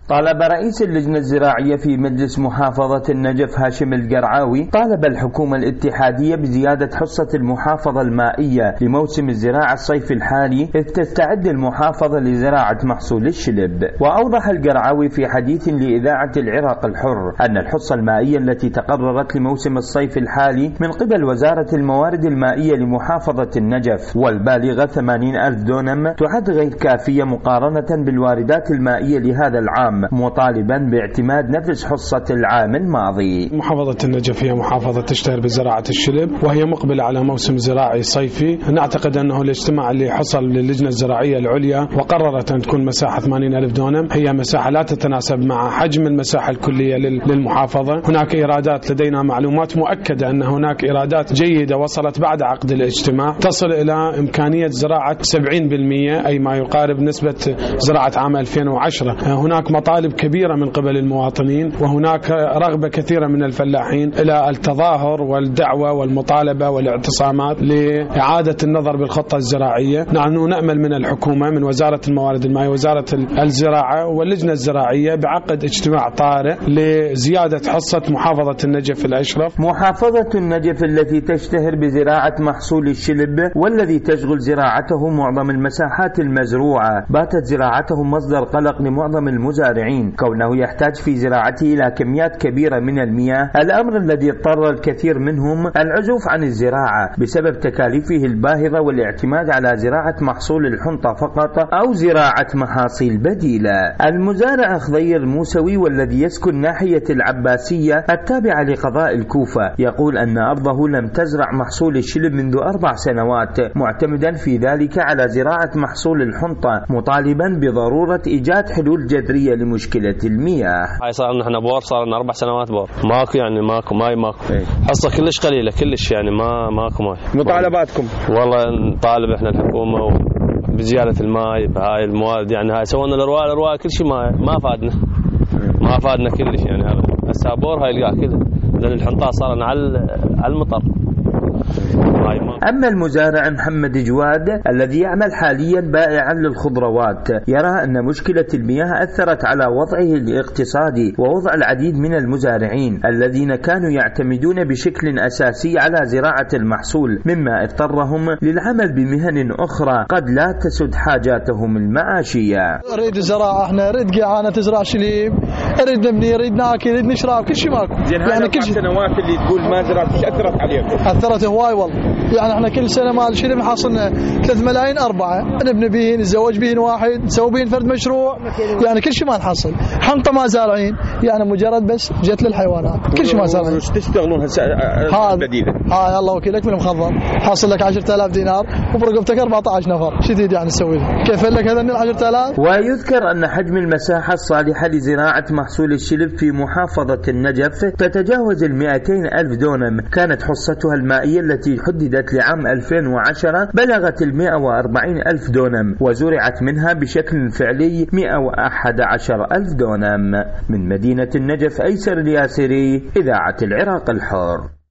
طالب رئيس اللجنة الزراعية في مجلس محافظة النجف هاشم القرعاوي طالب الحكومة الاتحادية بزيادة حصة المحافظة المائية لموسم الزراعة الصيفي الحالي إذ تستعد المحافظة لزراعة محصول الشلب. وأوضح القرعاوي في حديث لإذاعة العراق الحر أن الحصة المائية التي تقررت لموسم الصيف الحالي من قبل وزارة الموارد المائية لمحافظة النجف والبالغة 80,000 دونم تعد غير كافية مقارنة بالواردات المائية لهذا العام، مطالبا باعتماد نفس حصة العام الماضي. محافظة النجف هي محافظة تشتهر بزراعة الشلب وهي مقبلة على موسم زراعي صيفي. نعتقد أنه الاجتماع اللي حصل للجنة الزراعية العليا وقررت أن تكون مساحة 80,000 دونم هي مساحة لا تتناسب مع حجم المساحة الكلية للمحافظة. هناك إيرادات، لدينا معلومات مؤكدة أن هناك إيرادات جيدة وصلت بعد عقد الاجتماع تصل إلى إمكانية زراعة 70%، أي ما يقارب نسبة زراعة عام 2010. هناك مطالب كبيرة من قبل المواطنين وهناك رغبة كثيرة من الفلاحين إلى التظاهر والدعوة والمطالبة والاعتصامات لإعادة النظر بالخطة الزراعية. نحن نأمل من الحكومة، من وزارة الموارد المائية، وزارة الزراعة واللجنة الزراعية بعقد اجتماع طارئ لزيادة حصة محافظة النجف الأشرف. محافظة النجف التي تشتهر بزراعة محصول الشلب والذي تشغل زراعته معظم المساحات المزروعة، باتت زراعته مصدر قلق لمعظم المزارعين كونه يحتاج في زراعته إلى كميات كبيرة من المياه، الأمر الذي اضطر الكثير منهم العزوف عن الزراعة بسبب تكاليفه الباهظة والاعتماد على زراعة محصول الحنطة فقط أو زراعة محاصيل بديلة. المزارع خضير الموسوي والذي يسكن ناحية العباسية التابعة لقضاء الكوفة يقول أن أرضه لم تزرع محصول الشلب منذ 4 سنوات، معتمدا في ذلك على زراعة محصول الحنطة، مطالبا بضرورة إيجاد حلول جذرية لمشكلة المياه. هاي صار لنا احنا بور، صار لنا 4 سنوات بور، ماكو يعني ماكو ماي، ماكو حصة كلش قليلة كلش، يعني ماكو ماي. مطالباتكم؟ والله نطالب احنا الحكومة بزيادة الماي بهاي الموارد، يعني هاي سوينا الارواء كل شيء ما فادنا كلش، يعني هذا السابور هاي القاع كذا، لأن الحنطة صار لنا على المطر. أما المزارع محمد جواد الذي يعمل حاليا بائعا للخضروات يرى أن مشكلة المياه أثرت على وضعه الاقتصادي ووضع العديد من المزارعين الذين كانوا يعتمدون بشكل أساسي على زراعة المحصول، مما اضطرهم للعمل بمهن أخرى قد لا تسد حاجاتهم المعاشية. نريد الزراعة، احنا نريد قيعانة تزرع شليب، نريد نبني، نريد ناكل، نريد نشرب، كل شيء ماكو. يعني كل السنوات اللي تقول ما زرعت أثرت عليكم؟ أثرت هواي والله، يعني احنا كل سنه مال شلب حاصلنا 3 ملايين 4، نبني بهن، نتزوج بهن واحد، نسوي بهن فرد مشروع، يعني كل شيء ما نحصل. حنطه ما زارعين، يعني مجرد بس جت للحيوانات، كل شيء ما زارعين. وش تشتغلون هسه بديله؟ الله وكيلك من المخضر، حاصل لك 10,000 دينار وبرقبتك 14 نفر، شو تريد يعني تسوي له؟ كيف لك هذا 10,000؟ ويذكر ان حجم المساحه الصالحه لزراعه محصول الشلب في محافظه النجف تتجاوز 200,000 دونم، كانت حصتها المائيه التي حددت لعام 2010 بلغت 140,000 دونم، وزرعت منها بشكل فعلي 111,000 دونم. من مدينة النجف أيسر الياسري، إذاعة العراق الحر.